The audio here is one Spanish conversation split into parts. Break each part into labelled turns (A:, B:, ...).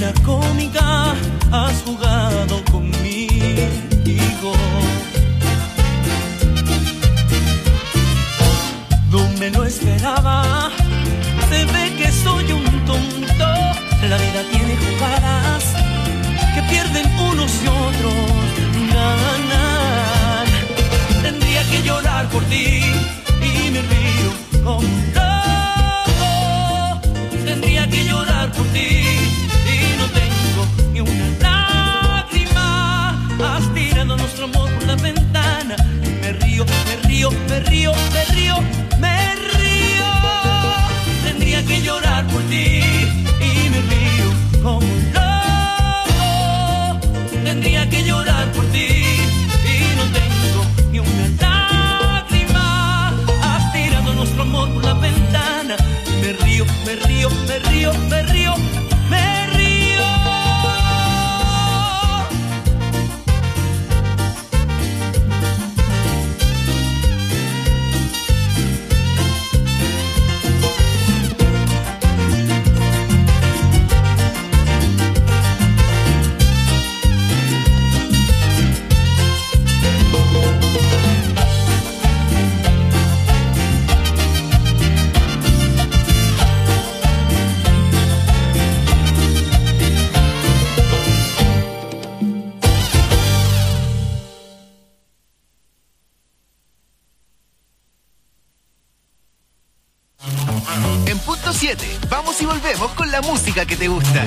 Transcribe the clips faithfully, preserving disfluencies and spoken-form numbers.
A: manera cómica has jugado conmigo. No me lo esperaba, se ve que soy un tonto. La vida tiene jugadas que pierden unos y otros ganan. Tendría que llorar por ti y me río como un loco. Tendría que llorar por ti y no tengo ni una lágrima. Has tirado nuestro amor por la ventana. Me río, me río, me río, me río, me río. Tendría que llorar por ti y me río como un loco. Tendría que llorar por ti y no tengo ni una lágrima. Has tirado nuestro amor por la ventana. Me río, me río, me río, me río, me río.
B: Vamos y volvemos con la música que te gusta.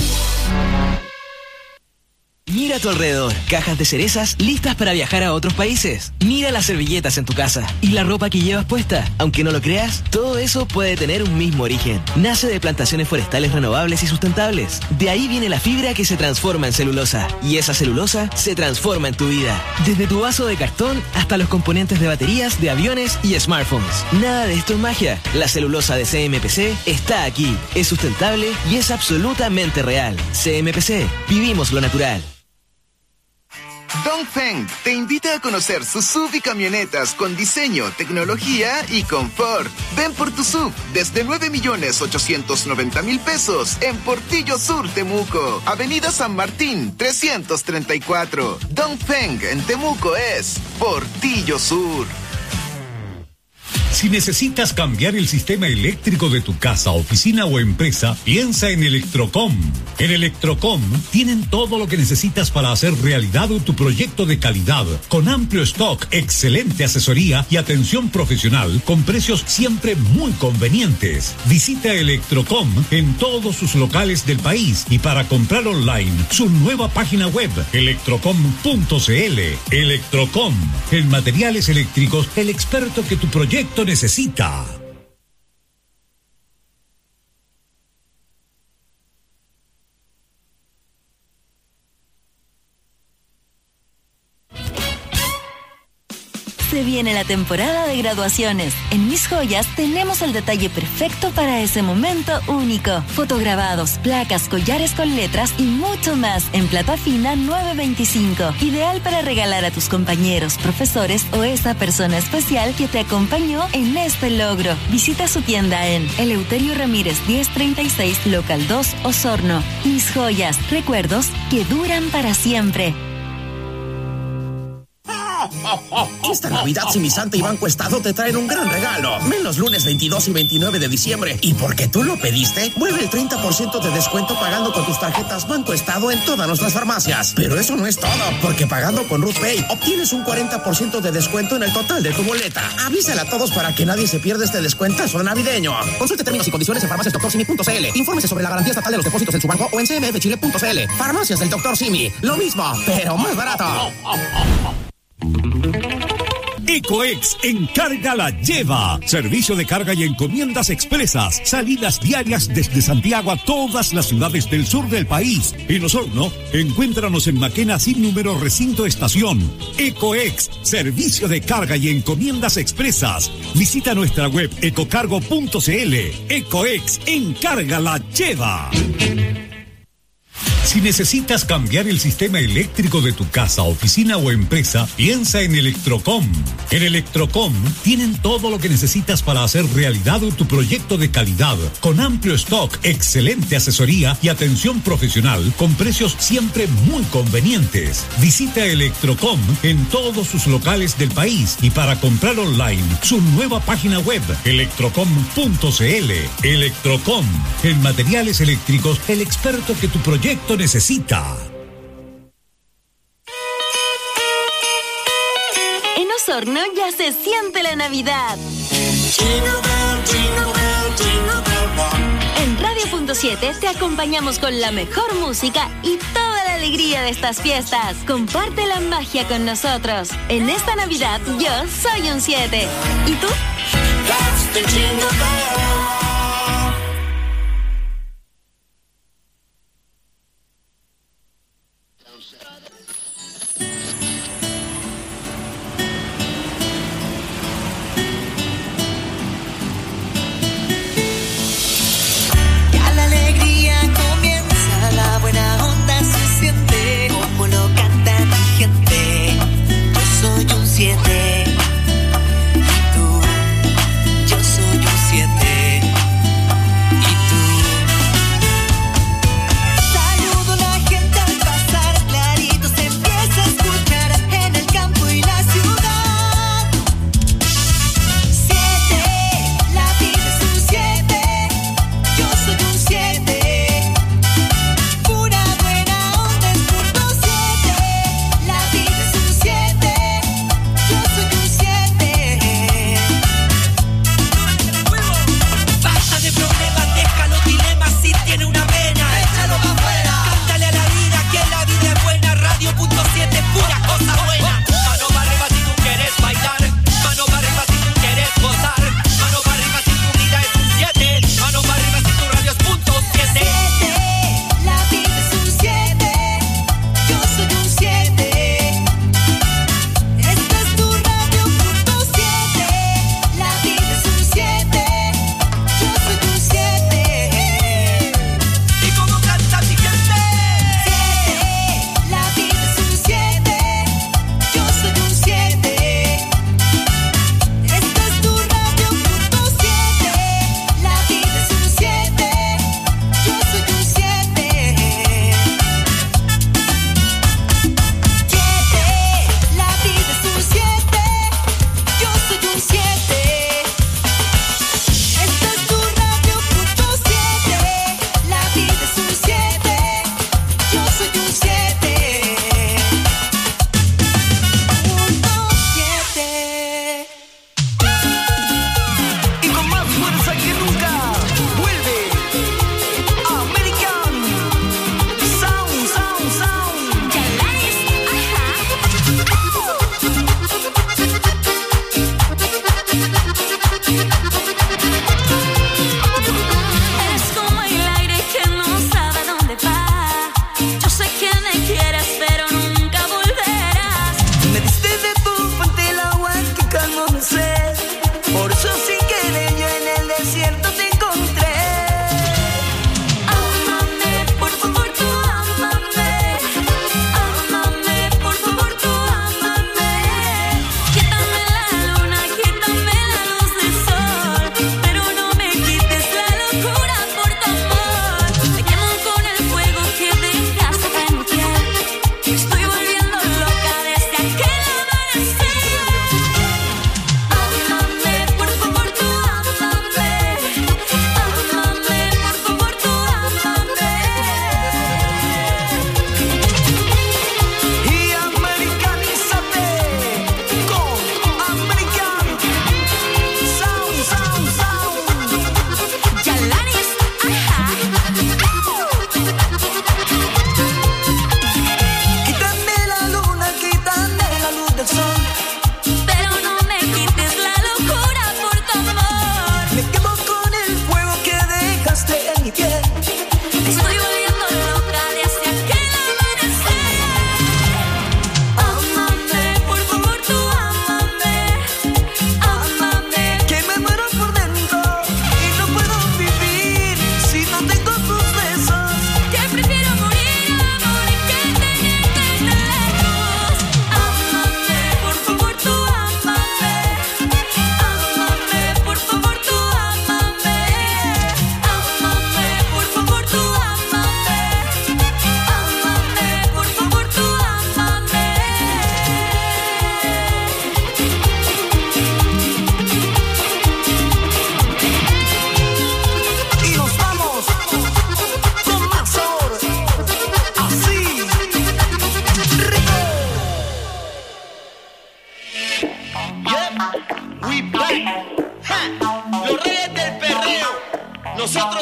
C: Mira a tu alrededor, cajas de cerezas listas para viajar a otros países. Mira las servilletas en tu casa y la ropa que llevas puesta. Aunque no lo creas, todo eso puede tener un mismo origen. Nace de plantaciones forestales renovables y sustentables. De ahí viene la fibra que se transforma en celulosa. Y esa celulosa se transforma en tu vida. Desde tu vaso de cartón hasta los componentes de baterías de aviones y smartphones. Nada de esto es magia. La celulosa de C M P C está aquí. Es sustentable y es absolutamente real. C M P C. Vivimos lo natural.
B: Dongfeng te invita a conocer sus S U V y camionetas con diseño, tecnología y confort. Ven por tu S U V desde nueve millones ochocientos noventa mil pesos en Portillo Sur, Temuco. Avenida San Martín, trescientos treinta y cuatro. Dongfeng en Temuco es Portillo Sur.
D: Si necesitas cambiar el sistema eléctrico de tu casa, oficina o empresa, piensa en Electrocom. En Electrocom tienen todo lo que necesitas para hacer realidad tu proyecto de calidad, con amplio stock, excelente asesoría y atención profesional, con precios siempre muy convenientes. Visita Electrocom en todos sus locales del país y para comprar online, su nueva página web, electrocom punto c l. Electrocom, en materiales eléctricos, el experto que tu proyecto necesita.
E: Se viene la temporada de graduaciones. En Mis Joyas tenemos el detalle perfecto para ese momento único. Fotograbados, placas, collares con letras y mucho más en plata fina nueve veinticinco. Ideal para regalar a tus compañeros, profesores o esa persona especial que te acompañó en este logro. Visita su tienda en Eleuterio Ramírez diez treinta y seis, local dos, Osorno. Mis Joyas, recuerdos que duran para siempre.
F: Esta Navidad Simi Santa y Banco Estado te traen un gran regalo. Ven los lunes veintidós y veintinueve de diciembre y porque tú lo pediste, vuelve el treinta por ciento de descuento pagando con tus tarjetas Banco Estado en todas nuestras farmacias. Pero eso no es todo, porque pagando con Ruth Pay obtienes un cuarenta por ciento de descuento en el total de tu boleta. Avísala a todos para que nadie se pierda este descuentazo navideño. Consulte términos y condiciones en farmacias doctor simi punto c l. Infórmese sobre la garantía estatal de los depósitos en su banco o en c m f chile punto c l. Farmacias del doctor Simi. Lo mismo, pero más barato.
D: Ecoex Encarga la Lleva. Servicio de carga y encomiendas expresas. Salidas diarias desde Santiago a todas las ciudades del sur del país. En Osorno, encuéntranos en Maquena sin número recinto estación. Ecoex, servicio de carga y encomiendas expresas. Visita nuestra web ecocargo punto c l. Ecoex Encarga la Lleva. Si necesitas cambiar el sistema eléctrico de tu casa, oficina o empresa, piensa en Electrocom. En Electrocom tienen todo lo que necesitas para hacer realidad tu proyecto de calidad, con amplio stock, excelente asesoría y atención profesional con precios siempre muy convenientes. Visita Electrocom en todos sus locales del país y para comprar online, su nueva página web, electrocom punto c l. Electrocom, en materiales eléctricos, el experto que tu proyecto necesita.
E: En Osorno ya se siente la Navidad. En Radio Punto siete te acompañamos con la mejor música y toda la alegría de estas fiestas. Comparte la magia con nosotros. En esta Navidad yo soy un siete. ¿Y tú?
G: Siete, tú, yo soy un siete.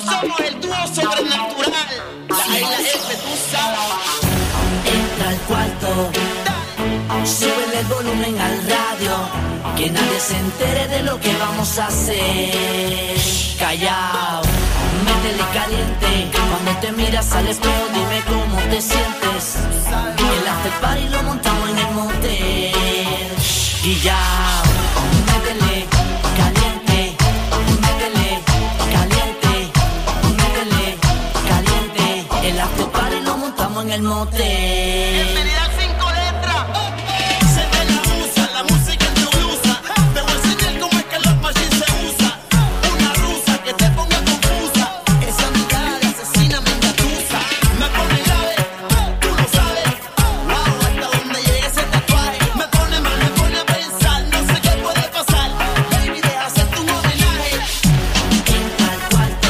G: somos el dúo sobrenatural. La A y la F, tú sabes.
H: Entra al cuarto, súbele el volumen al radio, que nadie se entere de lo que vamos a hacer. Callao, métele caliente, cuando te miras al espejo dime cómo te sientes. El after party lo montamos en el motel. Y ya, métele caliente, métele caliente, métele caliente. El after party lo montamos en el motel.
G: Bienvenida al cinco letras. Se ve la musa, la música en tu blusa. Te voy a enseñar cómo es que los machines se usa. Una rusa que te ponga confusa. Esa mirada de asesina me engatusa. Me pone grave, tú lo sabes. Wow, hasta donde llegue ese tatuaje. Me pone mal, me pone a pensar. No sé qué puede pasar. Baby, deja hacerte un homenaje.
H: Entra al cuarto,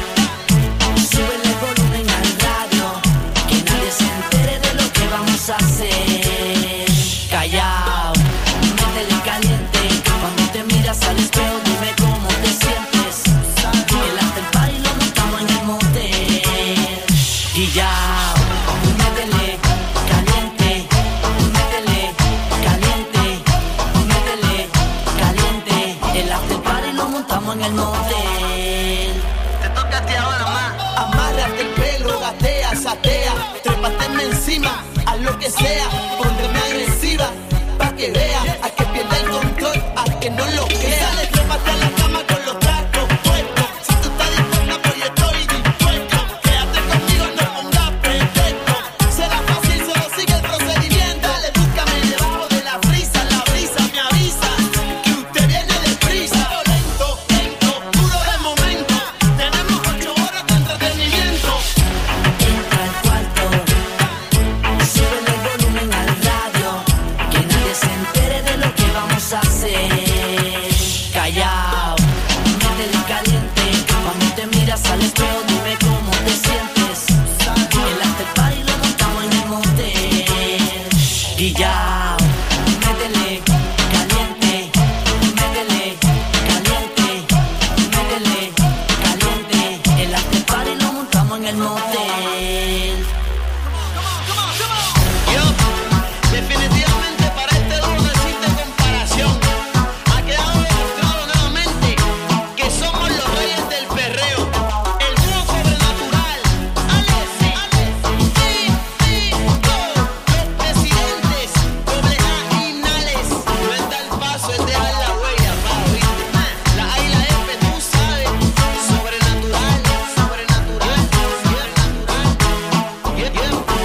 H: súbele el volumen al radio, que nadie se entere de lo que vamos a hacer. Callao, métele caliente, cuando te miras al espejo dime cómo te sientes. El after party lo montamos en el motel. Y ya, métele caliente, métele caliente, métele caliente. El after party lo montamos en el motel.
G: Te toca a ti ahora más. Amárrate el pelo, gatea, satea. Trépateme encima, haz lo que sea. Póndreme agresiva, pa' que vea. A que pierda el control, a que no lo crea. Dale, trépate a la cama con los tacos puestos. Si tú estás dispuesta, pues yo estoy dispuesto. Quédate conmigo, no pongas pretexto. Será fácil, solo sigue el procedimiento. Dale, búscame debajo de la brisa. La brisa me avisa que usted viene deprisa. Lento, lento, duro de momento. Tenemos ocho horas de entretenimiento.
H: Entra al cuarto, súbele el volumen al radio, que nadie se entere de lo que vamos a hacer. Callao, métele caliente, cuando te miras al espejo dime cómo te sientes. El after party lo montamos en el motel. Y ya, métele caliente, métele caliente, métele caliente. El after party lo montamos en el motel.
G: Yo, definitivamente para este dúo no existe comparación. Ha quedado demostrado nuevamente que somos los reyes del perreo. El dúo sobrenatural. Alexi, sí, sí, go. Los presidentes, doble A y Nales. No es dar paso, es dejar la huella, pa, ¿viste? La A y la F, tú sabes. Sobrenatural, sobrenatural, sobrenatural. Yeah, yeah, yeah, yeah.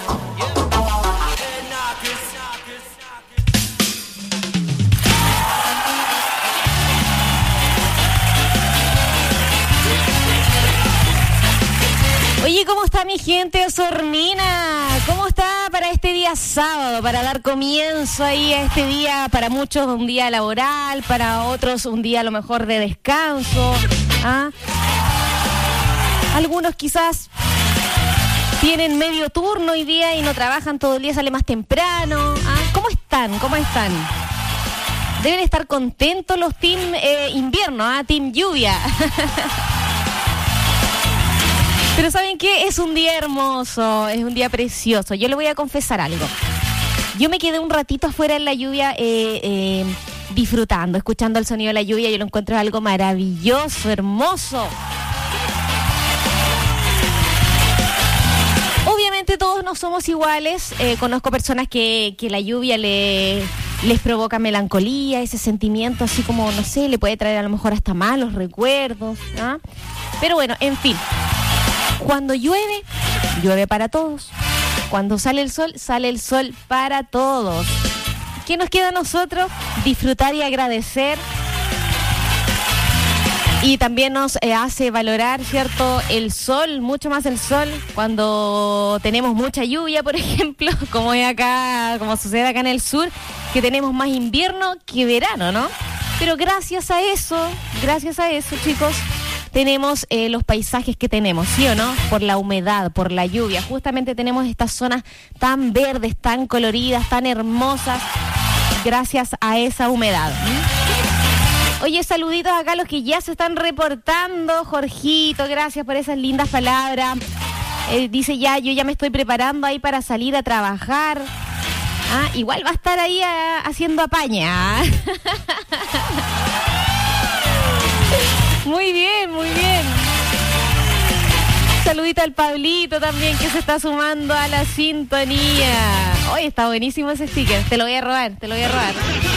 I: Oye, ¿cómo está mi gente Osornina? ¿Cómo está para este día sábado? Para dar comienzo ahí a este día, para muchos un día laboral, para otros un día a lo mejor de descanso. ¿Ah? Algunos quizás tienen medio turno hoy día y no trabajan todo el día, sale más temprano. ¿Ah? ¿Cómo están? ¿Cómo están? Deben estar contentos los team eh, invierno, ¿ah? Team lluvia. Pero ¿saben qué? Es un día hermoso, es un día precioso. Yo le voy a confesar algo. Yo me quedé un ratito afuera en la lluvia eh, eh, disfrutando, escuchando el sonido de la lluvia. Yo lo encuentro algo maravilloso, hermoso. Obviamente todos no somos iguales. Eh, conozco personas que, que la lluvia le, les provoca melancolía, ese sentimiento así como, no sé, le puede traer a lo mejor hasta malos recuerdos, ¿no? Pero bueno, en fin. Cuando llueve, llueve para todos. Cuando sale el sol, sale el sol para todos. ¿Qué nos queda a nosotros? Disfrutar y agradecer. Y también nos eh, hace valorar, ¿cierto?, el sol, mucho más el sol, cuando tenemos mucha lluvia, por ejemplo, como es acá, como sucede acá en el sur, que tenemos más invierno que verano, ¿no? Pero gracias a eso, gracias a eso, chicos, tenemos eh, los paisajes que tenemos, ¿sí o no? Por la humedad, por la lluvia. Justamente tenemos estas zonas tan verdes, tan coloridas, tan hermosas, gracias a esa humedad. ¿Mm? Oye, saluditos acá a los que ya se están reportando. Jorgito, gracias por esas lindas palabras. Eh, dice ya, yo ya me estoy preparando ahí para salir a trabajar. Ah, igual va a estar ahí a, haciendo apaña. Muy bien, muy bien. Saludito al Pablito también, que se está sumando a la sintonía. Hoy está buenísimo ese sticker. Te lo voy a robar, te lo voy a robar.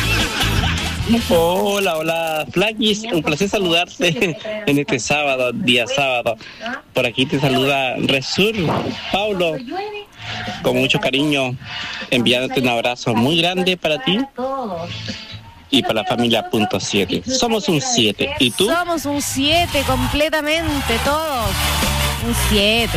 J: Hola, hola, Flakis. Un placer saludarte en este sábado, día sábado. Por aquí te saluda Resur, Paulo, con mucho cariño, enviándote un abrazo muy grande para ti y para la familia punto siete. Somos un siete. ¿Y tú?
I: Somos un siete completamente, todos. Un siete.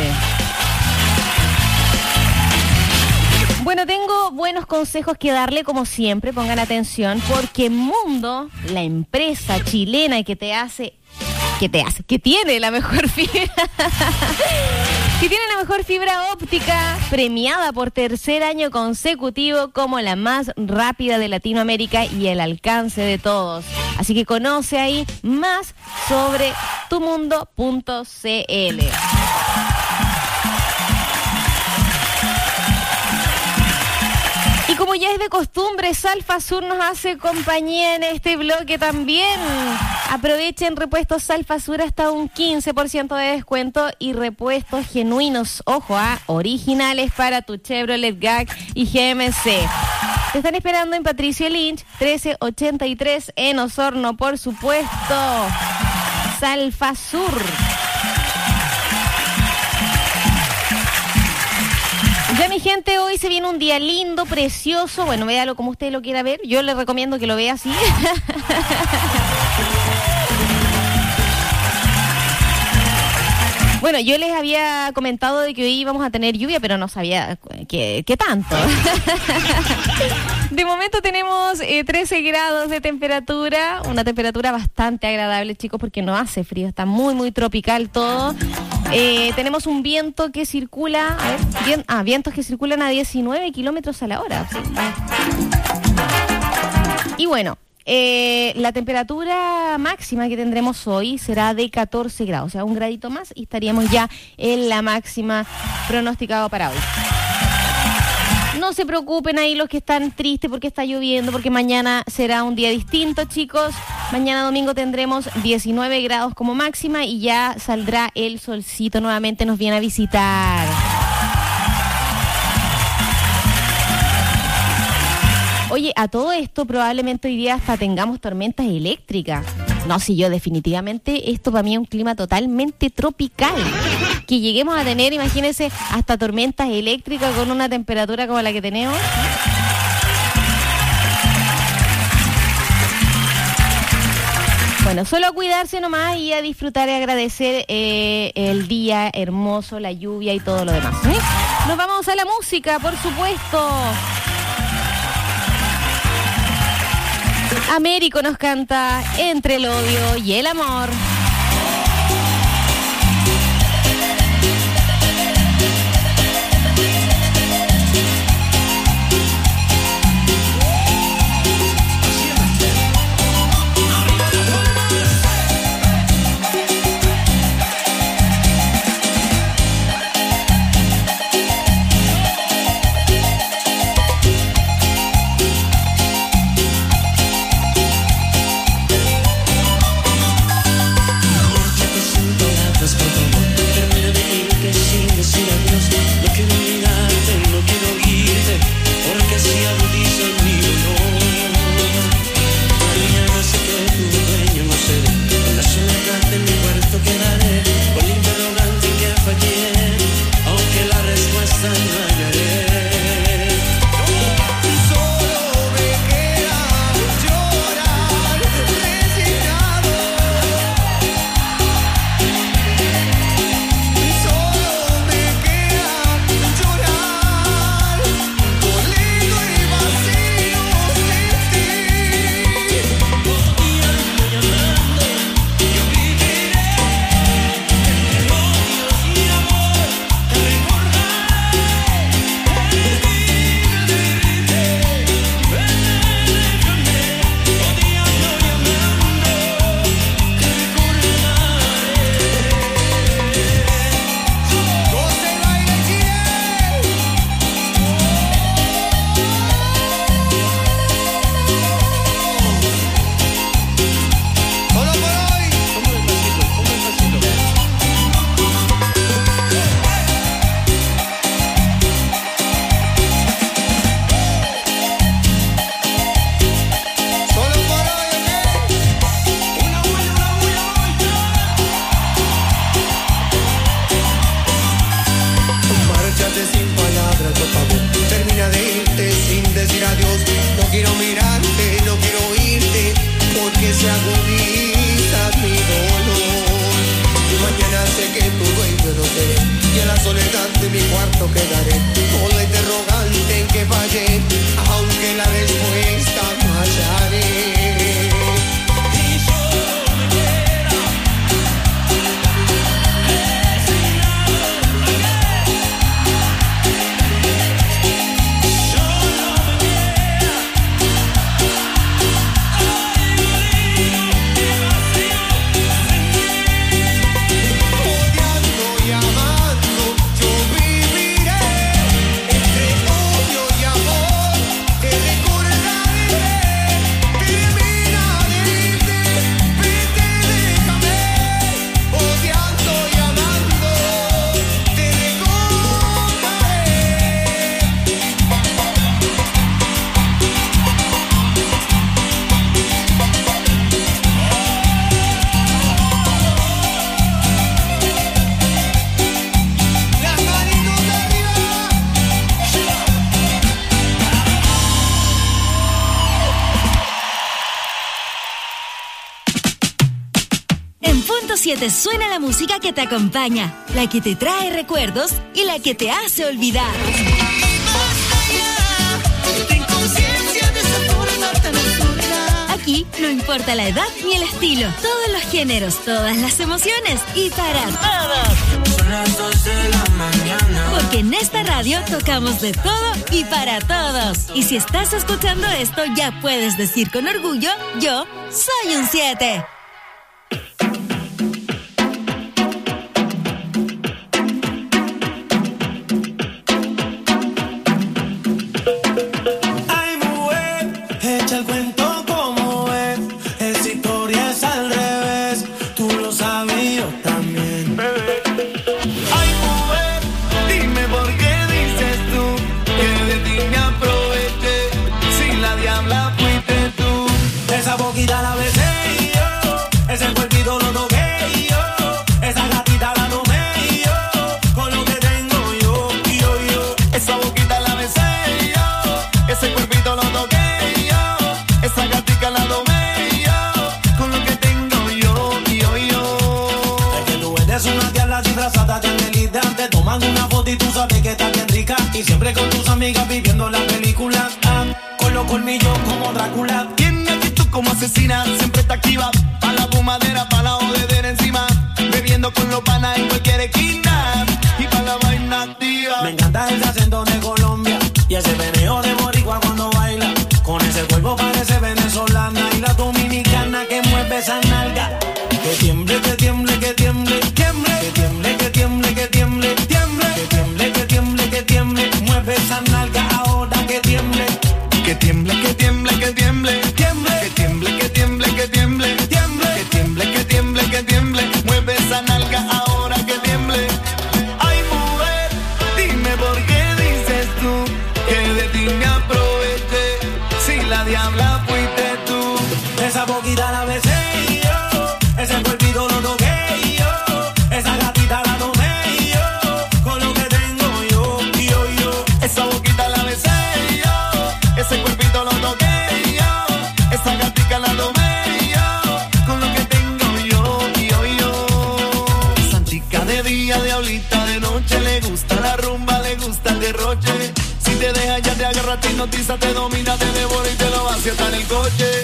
I: Bueno, tengo buenos consejos que darle, como siempre, pongan atención, porque Mundo, la empresa chilena que te hace, que te hace, que tiene la mejor fibra, que tiene la mejor fibra óptica, premiada por tercer año consecutivo como la más rápida de Latinoamérica y el alcance de todos. Así que conoce ahí más sobre tumundo punto cl. Y como ya es de costumbre, Salfa Sur nos hace compañía en este bloque también. Aprovechen repuestos Salfa Sur hasta un quince por ciento de descuento y repuestos genuinos, ojo, ah, originales para tu Chevrolet G A C y G M C. Te están esperando en Patricio Lynch, trece ochenta y tres en Osorno, por supuesto. Salfa Sur. Ya, mi gente, hoy se viene un día lindo, precioso. Bueno, véalo como usted lo quiera ver. Yo le recomiendo que lo vea así. Bueno, yo les había comentado de que hoy íbamos a tener lluvia, pero no sabía qué tanto. De momento tenemos eh, trece grados de temperatura, una temperatura bastante agradable, chicos, porque no hace frío, está muy, muy tropical todo. Eh, tenemos un viento que circula, a ver, vien, ah, vientos que circulan a diecinueve kilómetros a la hora. Sí. Y bueno, eh, la temperatura máxima que tendremos hoy será de catorce grados, o sea, un gradito más y estaríamos ya en la máxima pronosticado para hoy. No se preocupen ahí los que están tristes porque está lloviendo, porque mañana será un día distinto, chicos. Mañana domingo tendremos diecinueve grados como máxima y ya saldrá el solcito nuevamente, nos viene a visitar. Oye, a todo esto probablemente hoy día hasta tengamos tormentas eléctricas. No, si yo definitivamente, esto para mí es un clima totalmente tropical. Que lleguemos a tener, imagínense, hasta tormentas eléctricas con una temperatura como la que tenemos. Bueno, solo a cuidarse nomás y a disfrutar y agradecer eh, el día hermoso, la lluvia y todo lo demás, ¿eh? Nos vamos a la música, por supuesto. Américo nos canta Entre el odio y el amor.
K: sin palabras, por favor. Termina de irte sin decir adiós. No quiero mirarte, no quiero oírte, porque se agudiza mi dolor. Y mañana sé que tu dueño no seré, y en la soledad de mi cuarto quedaré, con la interrogante en que fallé, aunque la respuesta no hallaré.
E: siete suena la música que te acompaña, la que te trae recuerdos y la que te hace olvidar. Aquí no importa la edad ni el estilo, todos los géneros, todas las emociones y para todos. Son las dos de la mañana. Porque en esta radio tocamos de todo y para todos. Y si estás escuchando esto, ya puedes decir con orgullo, yo soy un siete.
L: Y tú sabes que está bien rica. Y siempre con tus amigas viviendo la película. Ah, con los colmillos como Drácula.
M: Tiene actitud como asesina, siempre está activa. Pa' la fumadera, pa' la jodedera encima. Bebiendo con los panas en cualquier esquina. Y pa' la vaina activa.
L: Me encanta ese acento de Colombia y ese veneo de boricua cuando baila. Con ese cuerpo parece venezolana. Y la dominicana que mueve esa nalga. Que tiemble, que tiemble, que tiemble, tiemble. Que tiemble, que tiemble, que tiemble, tiemble. Que tiemble, que tiemble, que tiemble. Mueve esa nalga ahora que tiemble.
M: Que tiemble, que tiemble, que tiemble, tiemble. Que tiemble, que tiemble, que tiemble, tiemble. Que tiemble, que tiemble, que tiemble. Mueve esa nalga ahora que tiemble. Ay, mujer, dime por qué dices tú que de ti me aproveché. Si la diabla fuiste tú.
L: Esa boquita la besé y yo. Ese cuerpito lo toqué y yo. Esa gatita la tomé y yo. Con lo que tengo yo, yo, yo.
M: Esa boquita la besé y yo. Ese cuerpito lo toqué y yo. Esa gatita la tomé y yo. Con lo que tengo yo, yo, yo. Santica de día, diablita de noche. Le gusta la rumba, le gusta el derroche. Si te deja ya te agarra, te hipnotiza, te domina, te devora y te lo vacía hasta en el coche.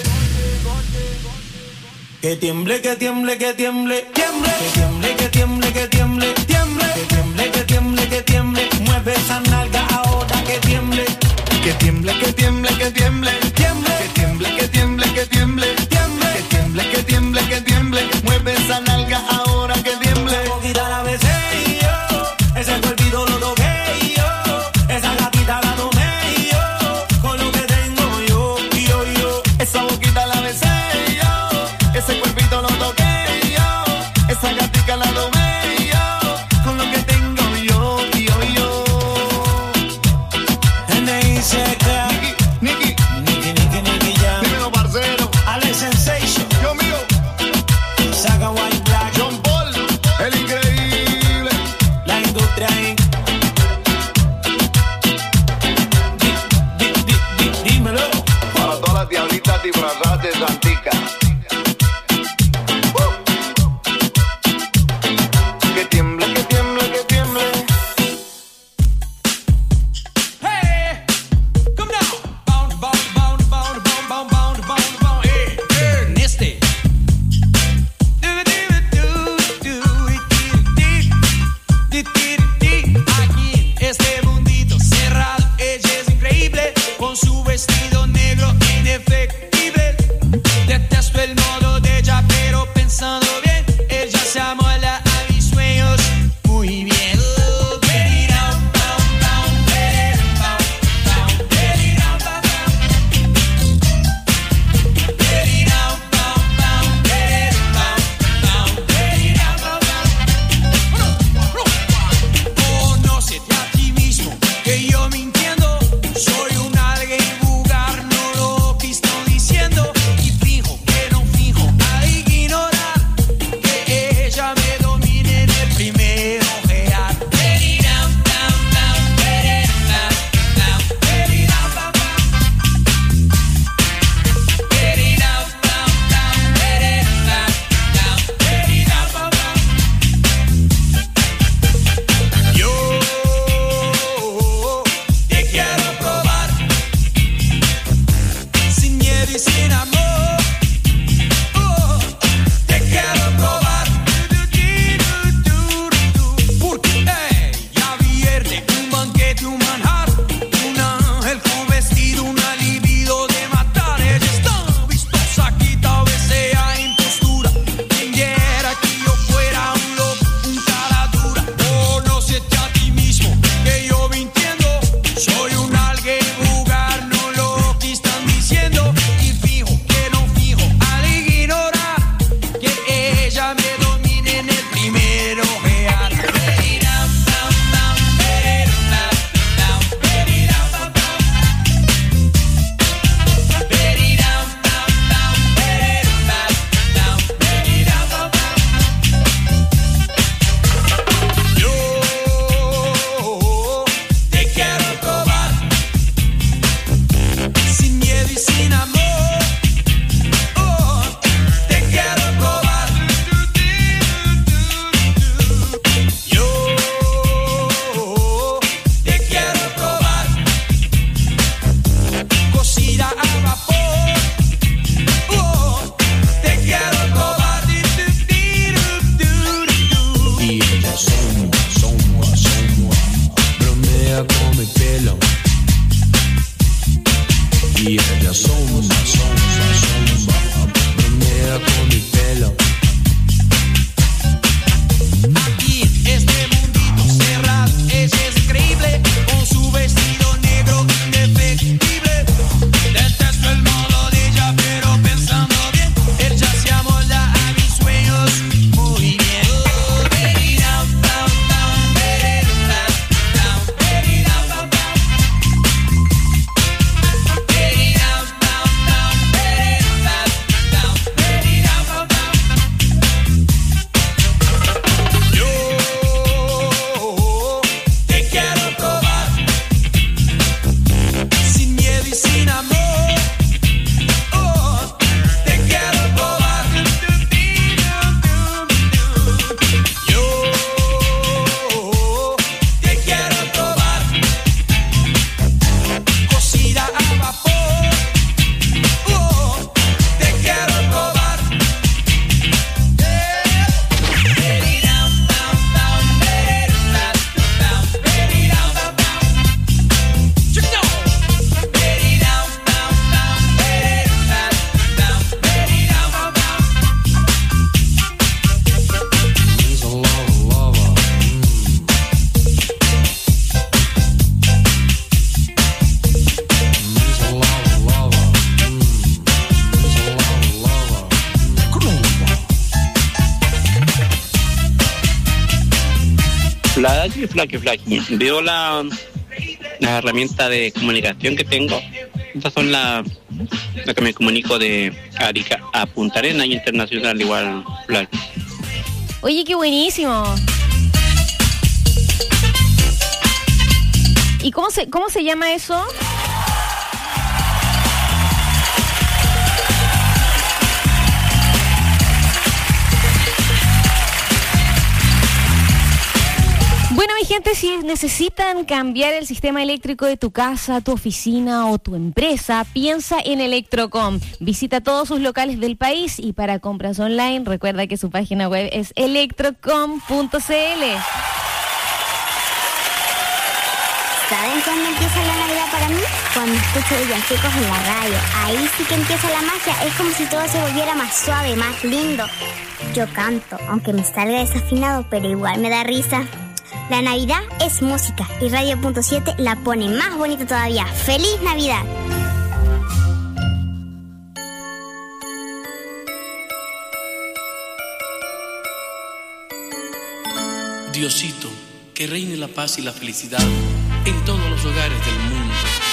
L: Que tiemble, que tiemble, que tiemble, tiemble. Que tiemble, que tiemble, que tiemble, tiemble. Que tiemble, que tiemble, que tiemble. Mueve esa nalga ahora que tiemble.
M: Que tiemble, que tiemble, que tiemble, tiemble. Que tiemble, que tiemble, que tiemble, tiemble. Que tiemble, que tiemble, que tiemble. Mueve esa nalga ahora que tiemble.
L: Esa boquita la besé y yo. Ese cuerpito lo toqué y yo. Esa gatita la tomé y yo. Con lo que tengo yo, yo, yo.
M: Esa boquita la besé y yo. Ese cuerpito lo toqué y yo. Esa gatita la tomé y yo. Con lo que tengo yo, yo, yo.
L: N I C K.
M: Nicky, Nicky,
L: Nicky
J: Oye, Flaky, Flaky, veo la, la herramienta de comunicación que tengo. Estas son las la que me comunico de Arica a Punta Arenas y internacional igual, Flaky.
I: Oye, qué buenísimo. ¿Y cómo se, cómo se llama eso? Bueno, mi gente, si necesitan cambiar el sistema eléctrico de tu casa, tu oficina o tu empresa, piensa en Electrocom. Visita todos sus locales del país y para compras online, recuerda que su página web es electrocom punto c l.
N: ¿Saben cuándo empieza la Navidad para mí? Cuando escucho villancicos en la radio. Ahí sí que empieza la magia. Es como si todo se volviera más suave, más lindo. Yo canto, aunque me salga desafinado, pero igual me da risa. La Navidad es música y Radio Punto siete la pone más bonita todavía. ¡Feliz Navidad!
O: Diosito, que reine la paz y la felicidad en todos los hogares del mundo.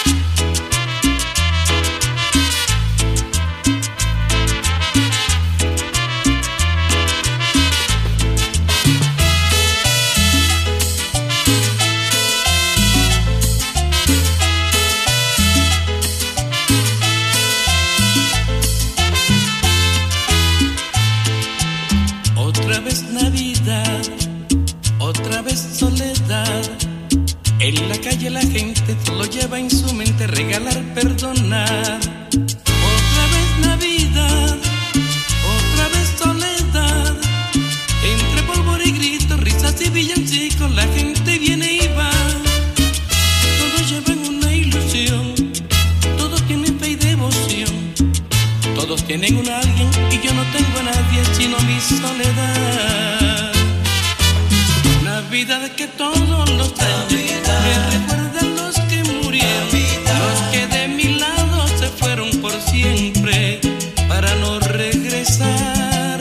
L: Otra vez Navidad, otra vez soledad. En la calle la gente solo lleva en su mente regalar, perdonar. Otra vez Navidad, otra vez soledad. Entre polvo y gritos, risas y villancicos, la gente viene y va. Todos llevan una ilusión, todos tienen fe y devoción. Todos tienen un alguien y yo no tengo a nadie sino mi soledad. Navidad que todos los años me recuerdan los que murieron, los que de mi lado se fueron por siempre para no regresar.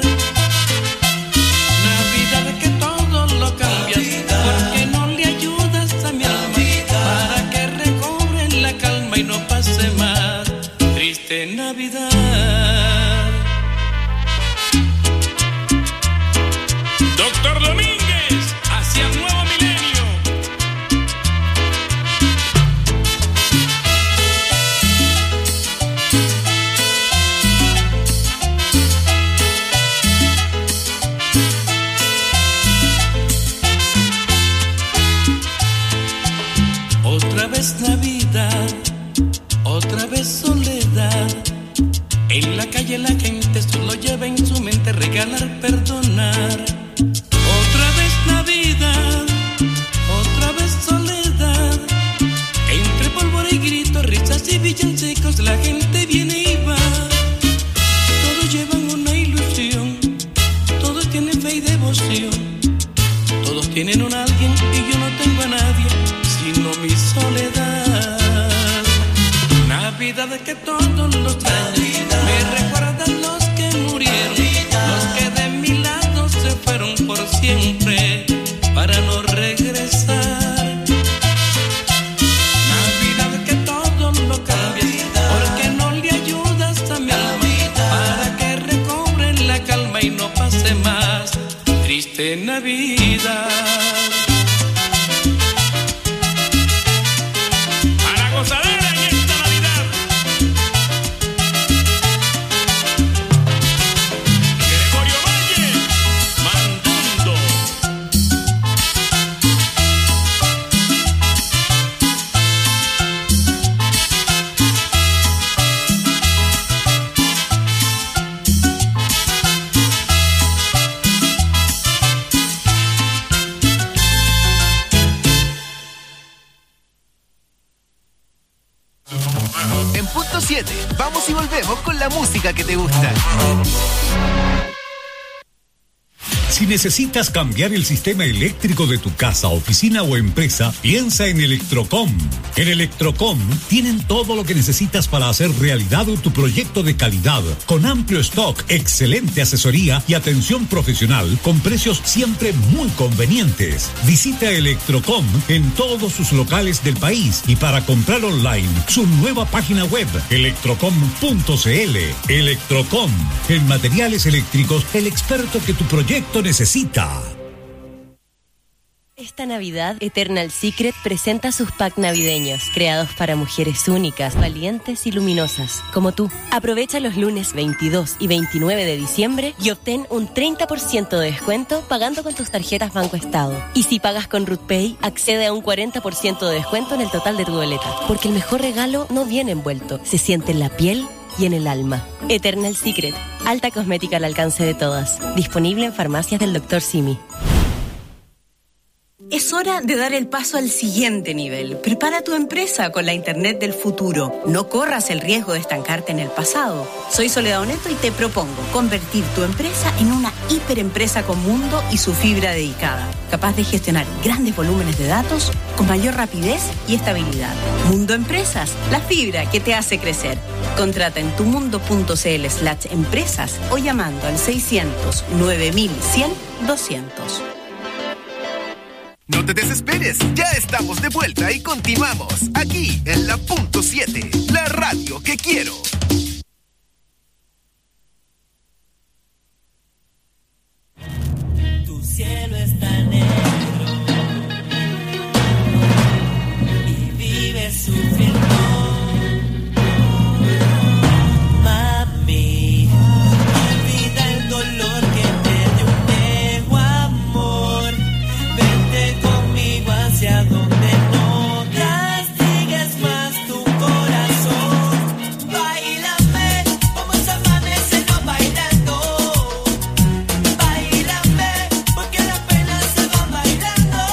L: Navidad que todo lo cambias porque no le ayudas a mi alma para que recobre la calma y no pase más. Triste Navidad. Doctor Domínguez, hacia el nuevo milenio. Otra vez Navidad, otra vez soledad. En la calle la gente solo lleva en su mente regalar, perdonar. Otra vez Navidad, otra vez soledad. Entre polvo y gritos, risas y villancicos, la gente viene y va. Todos llevan una ilusión, todos tienen fe y devoción. Todos tienen un alguien y yo no tengo a nadie sino mi soledad. Navidad que todos los años me recuerdan los que murieron, los que de mi lado se fueron por siempre para no regresar. Navidad que todo lo cambias porque no le ayudas a mi alma para que recobre la calma y no pase más. Triste Navidad. Para gozadera en esta Navidad. Gregorio Valle, mandando.
B: En Punto siete, vamos y volvemos con la música que te gusta.
D: Si necesitas cambiar el sistema eléctrico de tu casa, oficina o empresa, piensa en Electrocom. En Electrocom tienen todo lo que necesitas para hacer realidad tu proyecto de calidad, con amplio stock, excelente asesoría y atención profesional con precios siempre muy convenientes. Visita Electrocom en todos sus locales del país y para comprar online, su nueva página web, electrocom punto c l. Electrocom, en materiales eléctricos, el experto que tu proyecto necesita.
P: Esta Navidad, Eternal Secret presenta sus packs navideños, creados para mujeres únicas, valientes y luminosas, como tú. Aprovecha los lunes veintidós y veintinueve de diciembre y obtén un treinta por ciento de descuento pagando con tus tarjetas Banco Estado. Y si pagas con RutPay, accede a un cuarenta por ciento de descuento en el total de tu boleta. Porque el mejor regalo no viene envuelto, se siente en la piel y en el alma. Eternal Secret, alta cosmética al alcance de todas. Disponible en farmacias del doctor Simi.
Q: Es hora de dar el paso al siguiente nivel. Prepara tu empresa con la Internet del futuro. No corras el riesgo de estancarte en el pasado. Soy Soledad Oneto y te propongo convertir tu empresa en una hiperempresa con mundo y su fibra dedicada, capaz de gestionar grandes volúmenes de datos con mayor rapidez y estabilidad. Mundo Empresas, la fibra que te hace crecer. Contrata en tumundo.cl slash empresas o llamando al seiscientos nueve mil cien doscientos.
B: No te desesperes, ya estamos de vuelta y continuamos aquí en la punto siete, la radio que quiero.
H: Tu cielo está negro y vives sufriendo. Mami, olvida el dolor que te dio un nuevo amor. Vente conmigo hacia donde no castigues más tu corazón. Báilame, vamos a amanecernos bailando. Báilame, porque las penas se van bailando.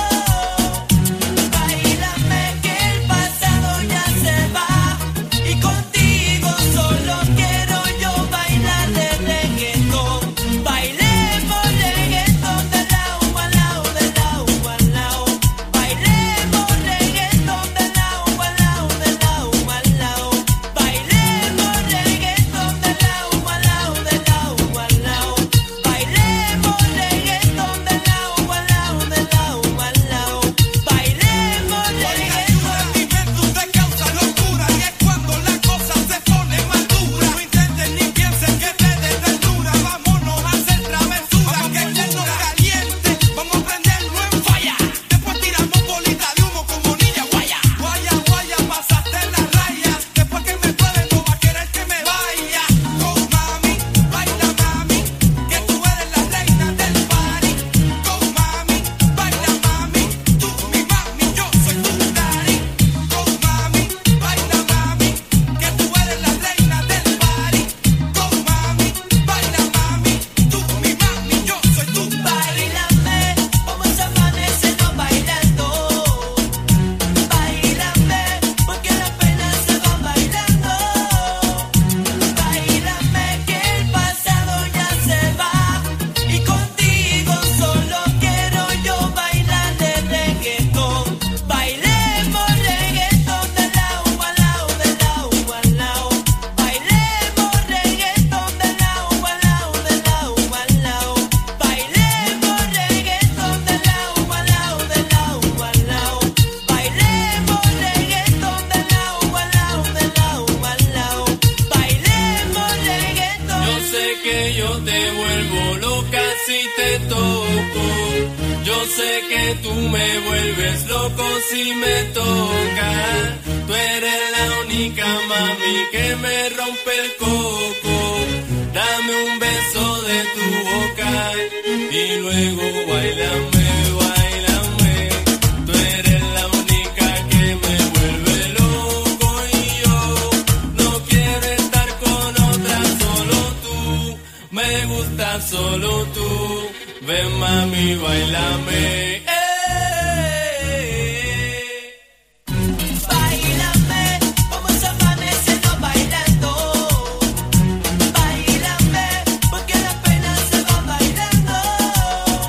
H: Báilame, que el pasado ya se va. Y contigo solo quiero yo bailar de reggaetón. Bailemos reggaetón de lado a lado, de lado a lado. Bailemos reggaetón de lado a lado, de lado a lado. Bailemos reggaetón de lado a lado, de lado a lado. Bailemos reggaetón de lado a lado, de lado a lado. Bailemos reggaetón.
R: Tú te causa locura y es cuando la cosa se pone más dura. No intentes ni pienses que te des ternura. Vámonos a hacer travesura, que el yerno caliente. Vamos a prenderlo en falla. Después tiramos bolita de humo como niña guaya. Guaya, guaya, pasaste la raya. Después que me prueben no va a querer que me vaya. Go mami, baila mami, que tú eres la reina del party. Go mami, baila mami, tú mi mami, yo soy tu daddy. Go mami, baila mami, que tú eres la reina del party. Go mami, baila mami, tú mi mami, yo soy tu daddy.
H: Báilame, vamos a amanecernos bailando. Báilame, porque las penas se van bailando. Báilame, que el pasado ya se va. Y contigo solo quiero yo bailar de reggaetón. Bailemos reggaetón de lado a lado, de lado a lado. Bailemos reggaetón de lado a lado, de lado a lado. Bailemos reggaetón de lado a lado, de lado a lado. Bailemos reggaetón de lado a lado, de lado a lado. Bailemos reggaetón.
O: Yo sé que yo te vuelvo loca si te toco. Yo sé que tú me vuelves loco si me tocas. Tú eres la única mami que me rompe el coco. Dame un beso de tu boca y luego bailame, bailame. Tú eres la única que me vuelve loco y yo no quiero estar con otra, solo tú. Me gusta solo tú. Ven mami, bailame.
H: Báilame, vamos a amanecernos bailando. Báilame, porque las penas se van bailando.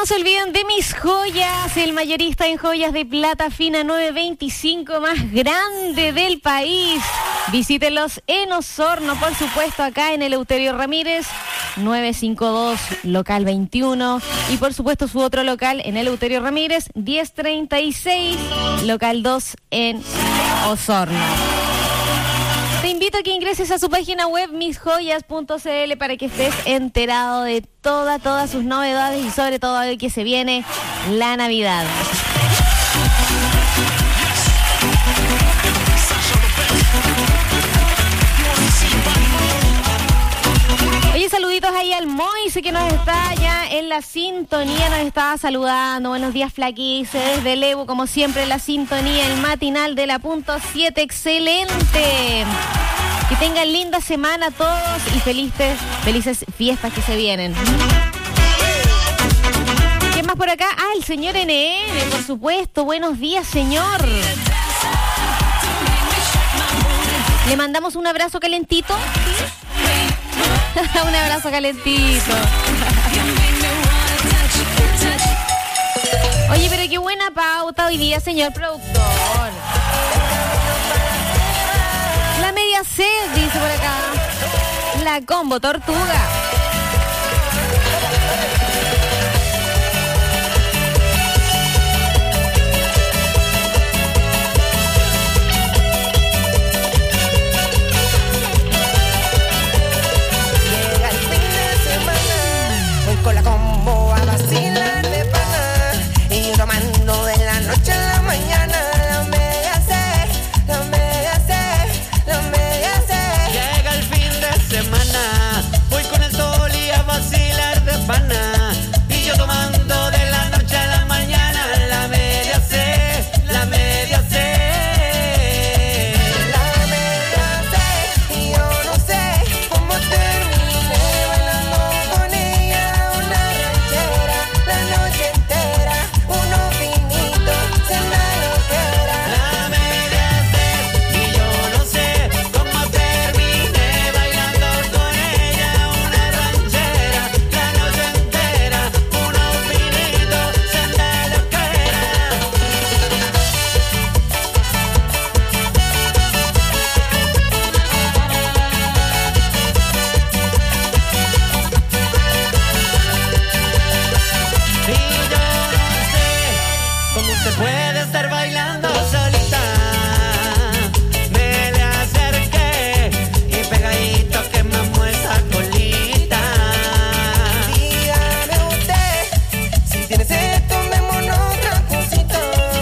I: no se olviden de Mis Joyas, el mayorista en joyas de plata fina nueve veinticinco más grande del país. Visítenlos en Osorno, por supuesto, acá en Eleuterio Ramírez, novecientos cincuenta y dos, local veintiuno. Y por supuesto su otro local en Eleuterio Ramírez, diez treinta y seis, local dos en Osorno. Te invito a que ingreses a su página web mis joyas punto c l para que estés enterado de toda, todas sus novedades y sobre todo hoy que se viene la Navidad. Oye, saluditos ahí al Moise que nos está ya en la sintonía, nos estaba saludando. Buenos días, Flaquice, desde el Evo, como siempre, en la sintonía, el matinal de la punto siete, excelente. Que tengan linda semana todos y felices, felices fiestas que se vienen. ¿Quién más por acá? Ah, el señor N N, por supuesto. Buenos días, señor. Le mandamos un abrazo calentito. Un abrazo calentito. Oye, pero qué buena pauta hoy día, señor productor. La media sed, dice por acá. La combo tortuga.
S: Con la combo a vacilar de pana y tomando de la noche a la mañana. La media C, la media C, la media C.
T: Llega el fin de semana, voy con el Toli a vacilar de pana y yo tomando de la noche a la mañana. La media C, la media C,
S: la media C. Y yo no sé cómo terminé bailando con ella. La noche entera, unos vinitos, se me loquera.
T: La media C, y yo no sé cómo terminé bailando con ella. Una ranchera, la noche entera, unos vinitos, se me loquera. ¿Cómo se puede estar bailando solita? Me le acerqué y pegadito quemamos esa colita.
S: Dígame usted, si tiene sed, tomémonos otra cosita.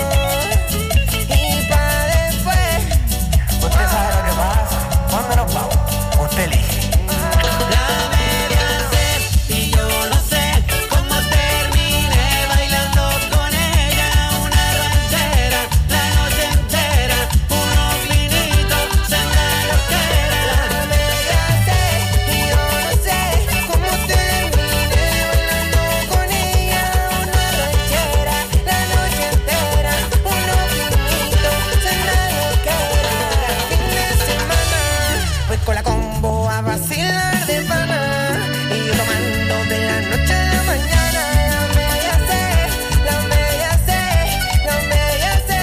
S: Y pa' después,
U: usted sabe lo que pasa. ¿Dónde nos vamos? Usted elige.
T: La media sed y yo no sé cómo terminé bailando con ella. Una ranchera, la noche entera, unos vinitos, se me loquera.
S: la media C, y yo no sé cómo terminé bailando con ella. Una ranchera, la noche entera, unos vinitos, se me loquera. Fin de semana, voy con la combo a vacilar de pana y yo tomando de la noche a la mañana. La media C, la media C, la media C.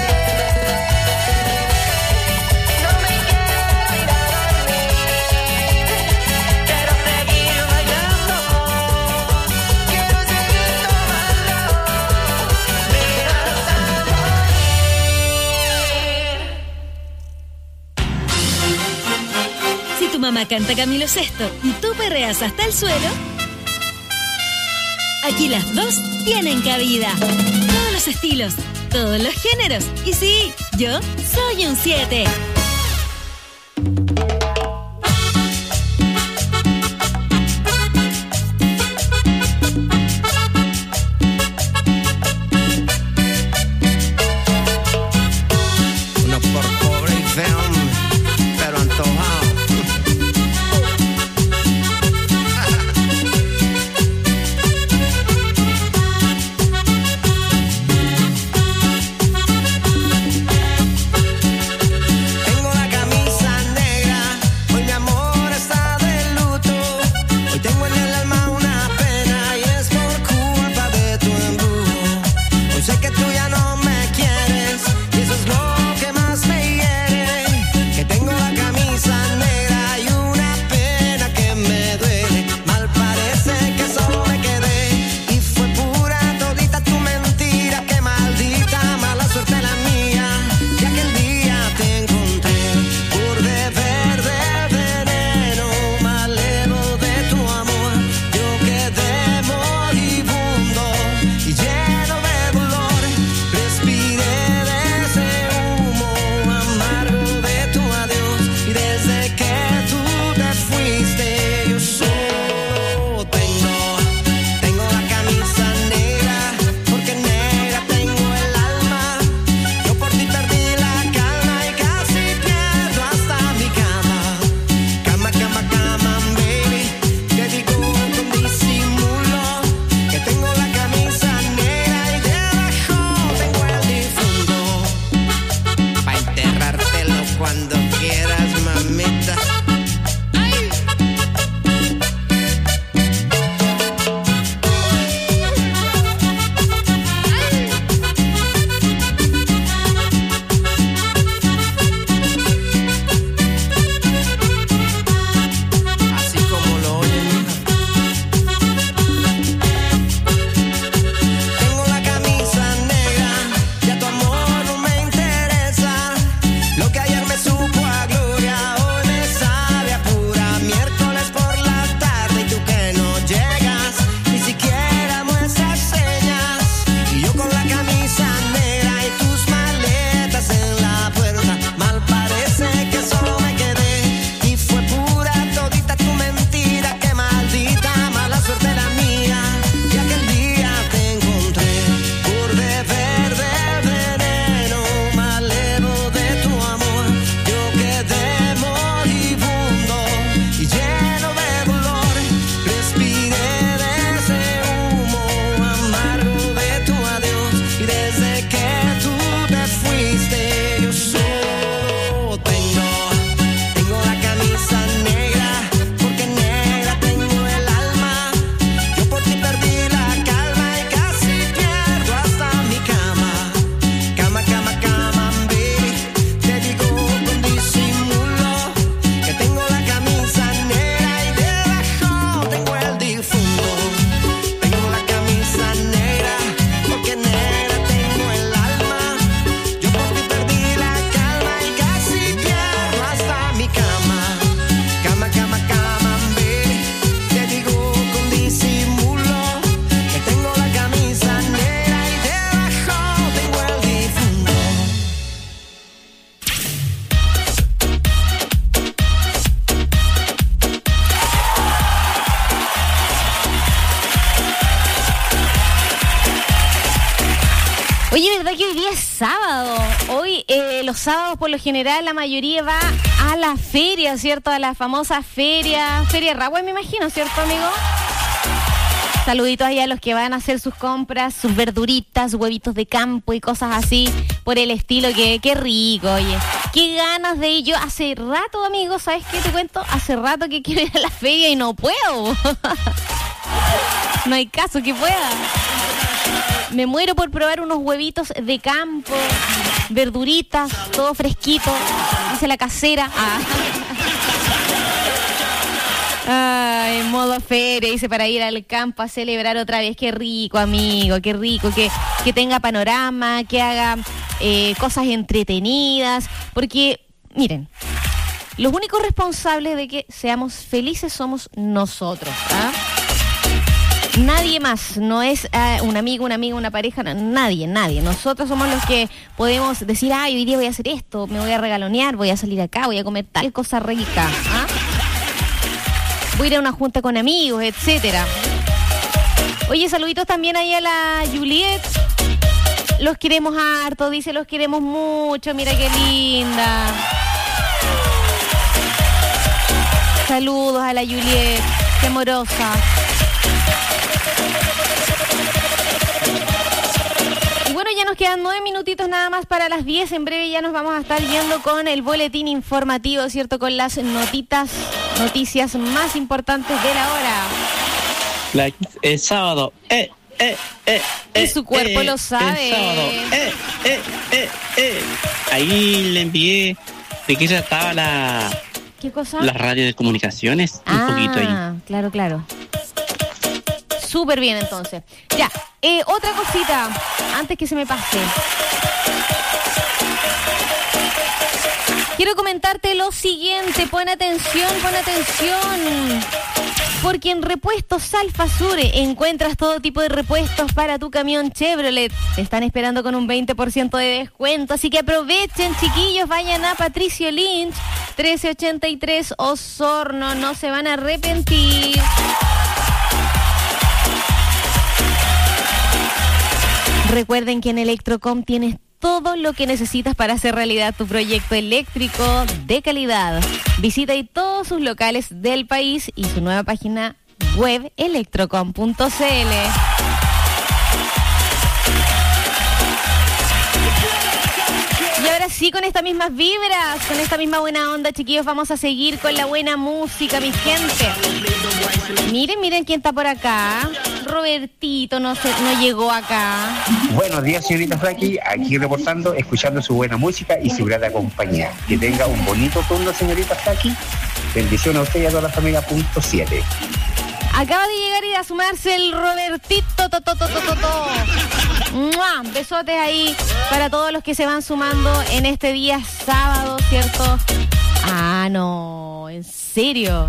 S: No me quiero ir a dormir,
T: Quiero seguir bailando,
S: quiero seguir tomando.
T: mira hasta morir.
V: Si tu mamá canta Camilo Sesto y tú perreas hasta el suelo, aquí las dos tienen cabida. Todos los estilos, todos los géneros. Y sí, yo soy un siete.
F: No por pobre y feo, pero antojado.
S: En
I: sábado. Hoy, eh, los sábados, por lo general, la mayoría va a la feria, ¿cierto? A la famosa feria, Feria Rahue, me imagino, ¿cierto, amigo? Saluditos ahí a los que van a hacer sus compras, sus verduritas, huevitos de campo y cosas así, por el estilo, que qué rico, oye. Qué ganas de ir. Yo hace rato, amigo, ¿sabes qué te cuento? Hace rato que quiero ir a la feria y no puedo. No hay caso que pueda. Me muero por probar unos huevitos de campo, verduritas, todo fresquito, dice la casera. Ah. Ay, modo feria, dice, para ir al campo a celebrar otra vez. Qué rico, amigo, qué rico, que, que tenga panorama, que haga eh, cosas entretenidas, porque, miren, los únicos responsables de que seamos felices somos nosotros, ¿ah? Nadie más, no es uh, un amigo, una amiga, una pareja, no, nadie, nadie. Nosotros somos los que podemos decir, ay, hoy día voy a hacer esto, me voy a regalonear, voy a salir acá, voy a comer tal cosa rica, ¿ah? Voy a ir a una junta con amigos, etcétera. Oye, saluditos también ahí a la Juliet. Los queremos harto, dice, los queremos mucho, mira qué linda. Saludos a la Juliet, qué amorosa. Y bueno, ya nos quedan nueve minutitos nada más para las diez. En breve ya nos vamos a estar yendo con el boletín informativo, ¿cierto? Con las notitas, noticias más importantes de la hora.
J: La, el sábado, eh, eh, eh, eh.
I: Y su cuerpo
J: eh,
I: lo sabe.
J: El sábado, eh, eh, eh, eh. Ahí le envié de qué trataba la...
I: ¿Qué cosa?
J: La radio de comunicaciones,
I: ah,
J: un poquito ahí.
I: Claro, claro. Súper bien, entonces. Ya, eh, otra cosita, antes que se me pase. Quiero comentarte lo siguiente, pon atención, pon atención. Porque en Repuestos Alfa Sur encuentras todo tipo de repuestos para tu camión Chevrolet. Te están esperando con un veinte por ciento de descuento, así que aprovechen, chiquillos, vayan a Patricio Lynch, trece ochenta y tres Osorno, no se van a arrepentir. Recuerden que en Electrocom tienes todo lo que necesitas para hacer realidad tu proyecto eléctrico de calidad. Visita ahí todos sus locales del país y su nueva página web electrocom punto c l. Y ahora sí, con estas mismas vibras, con esta misma buena onda, chiquillos, vamos a seguir con la buena música, mi gente. Miren, miren quién está por acá. Robertito no, se, no llegó acá.
A: Buenos días, señorita Frankie, aquí reportando, escuchando su buena música y su grata compañía. Que tenga un bonito turno, señorita Frankie. Bendiciones a usted y a toda la familia punto siete.
I: Acaba de llegar y a sumarse el Robertito. To, to, to, to, to, to. ¡Mua! Besotes ahí para todos los que se van sumando en este día sábado, ¿cierto? Ah, no, en serio.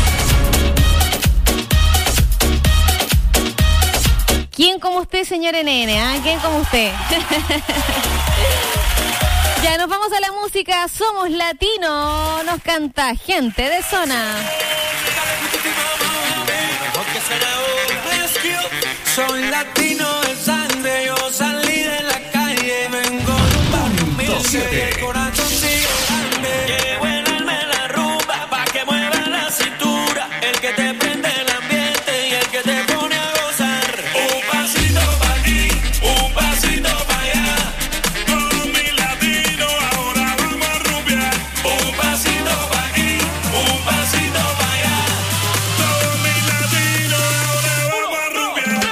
I: ¿Quién como usted, señor N N? ¿Ah? ¿Quién como usted? Ya, nos vamos a la música. Somos Latino. Nos canta Gente de Zona.
R: Soy latino de sangre, yo salí de la calle, vengo de un barrio humilde y el corazón sigue grande. Llevo el alma en la rumba pa' que mueva la cintura, el que te prende el ambiente y el que te pone a gozar. Un pasito pa' aquí, un pasito pa' allá, con mi latino ahora vamos a rumbear. Un pasito pa' aquí, un pasito pa' allá, con mi latino ahora vamos a rumbear.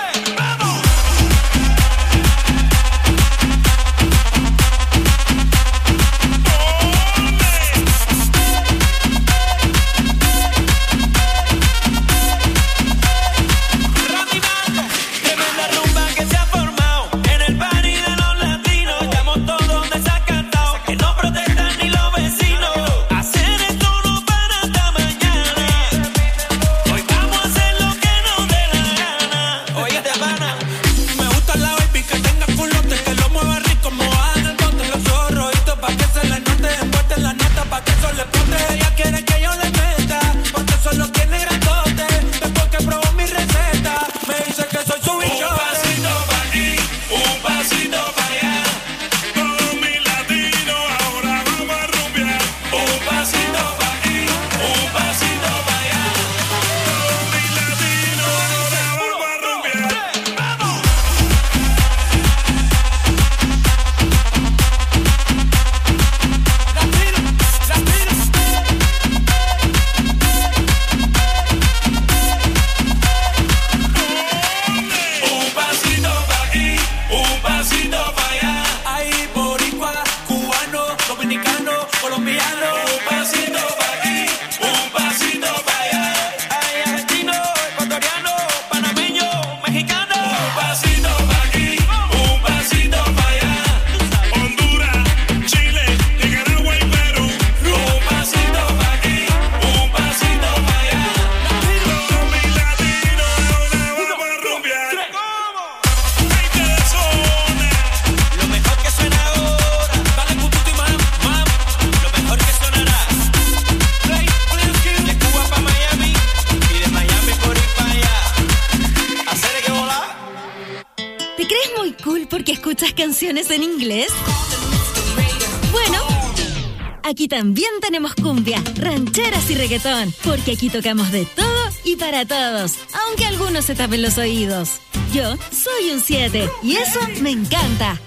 V: muchas canciones en inglés? Bueno, aquí también tenemos cumbia, rancheras y reggaetón, porque aquí tocamos de todo y para todos, aunque algunos se tapen los oídos. Yo soy un siete y eso me encanta.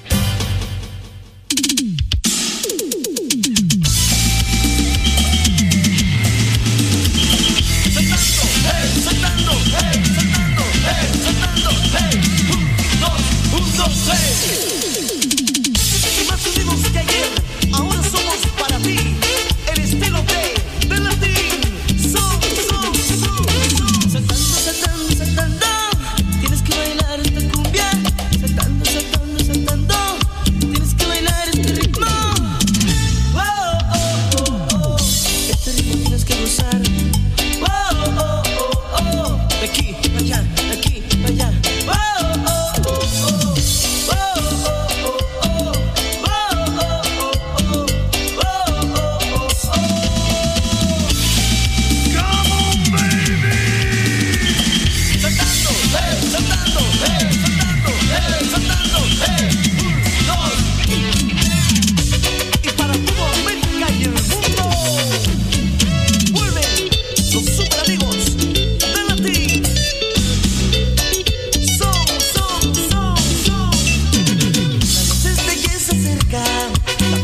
R: Saltando, hey, saltando, hey, saltando, hey, un, dos, un, dos, tres. Más unidos que ayer, ahora somos para ti, el estilo de Belatín. Son, son, son, son. Saltando, saltando, saltando, tienes que bailar esta cumbia. Saltando, saltando, saltando, tienes que bailar este ritmo. Oh, oh, oh, oh, este ritmo tienes que gozar. Oh, oh, oh, oh, de aquí, para allá, de aquí, para allá. Oh, oh, oh, oh, oh, oh, oh, oh, oh, oh, oh, oh. Come on, baby. Saltando, hey, saltando, hey, saltando, hey, saltando, hey, un, dos. Y para toda América y el mundo, vuelven los super amigos de Latín. Son, son, son, son. La noche de que se acerca, la